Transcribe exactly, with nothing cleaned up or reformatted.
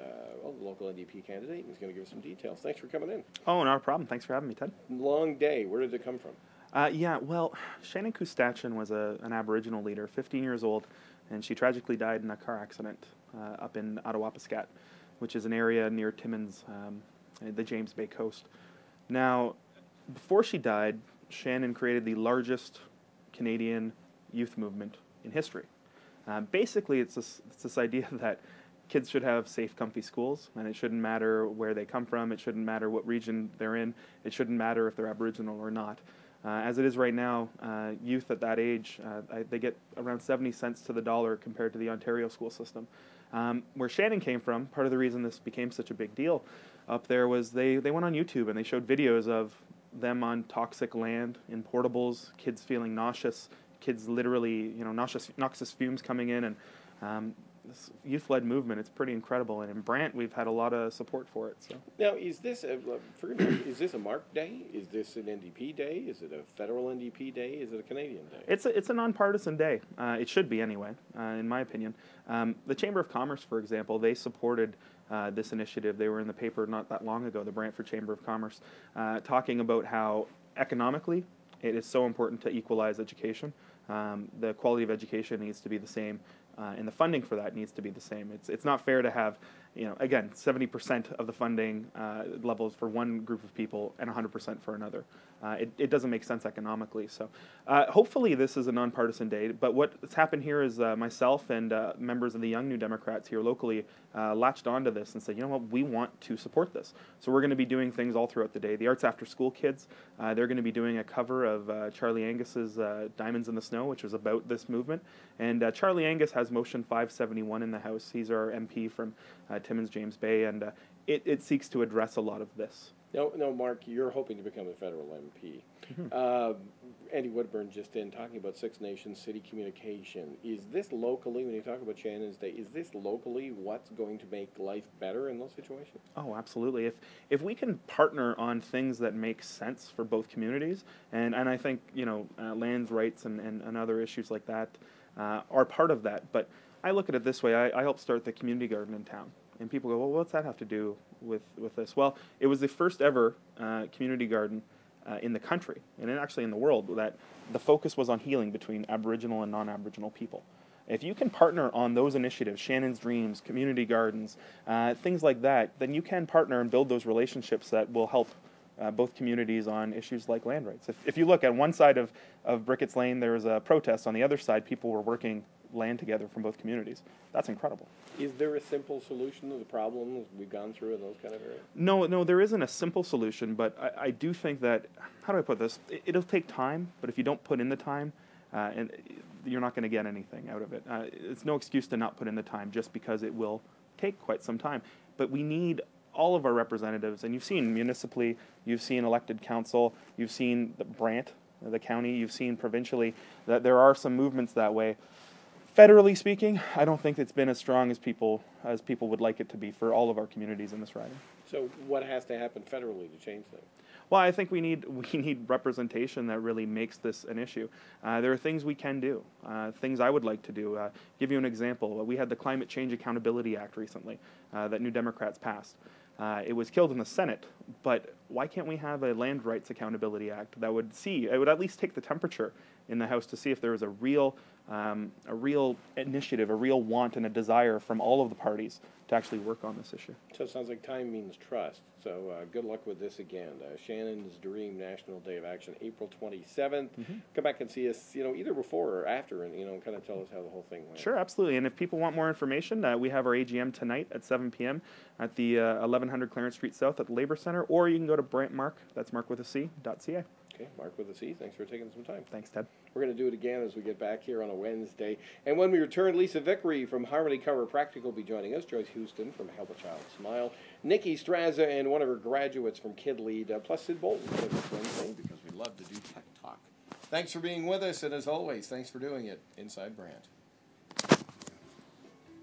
well, the local N D P candidate, and he's going to give us some details. Thanks for coming in. Oh, not a problem. Thanks for having me, Ted. Long day. Where did it come from? Uh, yeah, well, Shannon Kustachin was a, an Aboriginal leader, fifteen years old, and she tragically died in a car accident uh, up in Attawapiskat, which is an area near Timmins, um, the James Bay coast. Now, before she died, Shannon created the largest Canadian youth movement in history. Uh, basically, it's this, it's this idea that kids should have safe, comfy schools, and it shouldn't matter where they come from, it shouldn't matter what region they're in, it shouldn't matter if they're Aboriginal or not. Uh, as it is right now, uh, youth at that age, uh, I, they get around seventy cents to the dollar compared to the Ontario school system. Um, where Shannon came from, part of the reason this became such a big deal up there was they, they went on YouTube and they showed videos of them on toxic land in portables, kids feeling nauseous, kids literally, you know, noxious, noxious fumes coming in, and um, this youth-led movement, it's pretty incredible. And in Brant, we've had a lot of support for it. So now, is this a, forgive me, is this a Mark Day? Is this an N D P day? Is it a federal N D P day? Is it a Canadian day? It's a, it's a nonpartisan day. Uh, it should be anyway, uh, in my opinion. Um, the Chamber of Commerce, for example, they supported uh, this initiative. They were in the paper not that long ago, the Brantford Chamber of Commerce, uh, talking about how economically it is so important to equalize education. Um, the quality of education needs to be the same. Uh, and the funding for that needs to be the same. It's it's not fair to have, you know, again, seventy percent of the funding uh, levels for one group of people and one hundred percent for another. Uh, it, it doesn't make sense economically. So uh, hopefully this is a nonpartisan day. But what's happened here is uh, myself and uh, members of the Young New Democrats here locally uh, latched onto this and said, you know what, we want to support this. So we're going to be doing things all throughout the day. The Arts After School kids, uh, they're going to be doing a cover of uh, Charlie Angus's uh, Diamonds in the Snow, which was about this movement. And uh, Charlie Angus has Motion five seventy-one in the House. He's our M P from uh, Timmins, James Bay, and uh, it, it seeks to address a lot of this. No, no, Mark, you're hoping to become a federal M P. Mm-hmm. uh, Andy Woodburn just in talking about Six Nations City Communication. Is this locally, when you talk about Shannon's Day, is this locally what's going to make life better in those situations? Oh, absolutely. If if we can partner on things that make sense for both communities, and, and I think, you know, uh, lands rights and, and, and other issues like that uh, are part of that. But I look at it this way. I, I helped start the community garden in town. And people go, well, what's that have to do with, with this? Well, it was the first ever uh, community garden uh, in the country, and actually in the world, that the focus was on healing between Aboriginal and non-Aboriginal people. If you can partner on those initiatives, Shannon's Dreams, community gardens, uh, things like that, then you can partner and build those relationships that will help uh, both communities on issues like land rights. If, if you look at one side of, of Brickett's Lane, there was a protest. On the other side, people were working land together from both communities. That's incredible. Is there a simple solution to the problems we've gone through in those kind of areas? No, no, there isn't a simple solution, but I, I do think that, how do I put this? It, it'll take time, but if you don't put in the time, uh, and you're not going to get anything out of it. Uh, it's no excuse to not put in the time just because it will take quite some time. But we need all of our representatives, and you've seen municipally, you've seen elected council, you've seen the Brant, the county, you've seen provincially, that there are some movements that way. Federally speaking, I don't think it's been as strong as people as people would like it to be for all of our communities in this riding. So what has to happen federally to change things? Well, I think we need we need representation that really makes this an issue. Uh, there are things we can do, uh, things I would like to do. Uh, give you an example. We had the Climate Change Accountability Act recently uh, that New Democrats passed. Uh, it was killed in the Senate, but why can't we have a Land Rights Accountability Act that would see, it would at least take the temperature in the House to see if there was a real, um, a real initiative, a real want and a desire from all of the parties to actually work on this issue. So it sounds like time means trust. So uh, good luck with this again. Uh, Shannon's Dream National Day of Action, April twenty-seventh. Mm-hmm. Come back and see us, you know, either before or after, and you know, kind of tell us how the whole thing went. Sure, absolutely. And if people want more information, uh, we have our A G M tonight at seven p.m. at the uh, eleven hundred Clarence Street South at the Labour Centre, or you can go to Brant Mark. That's Mark with a C dot C A. Okay, Mark with a C. Thanks for taking some time. Thanks, Ted. We're going to do it again as we get back here on a Wednesday. And when we return, Lisa Vickery from Harmony Chiropractic will be joining us. Joyce Houston from Help a Child Smile. Nikki Straza and one of her graduates from Kid Lead, uh, plus Sid Bolton for this Wednesday, because we love to do Tech Talk. Thanks for being with us, and as always, thanks for doing it inside Brant.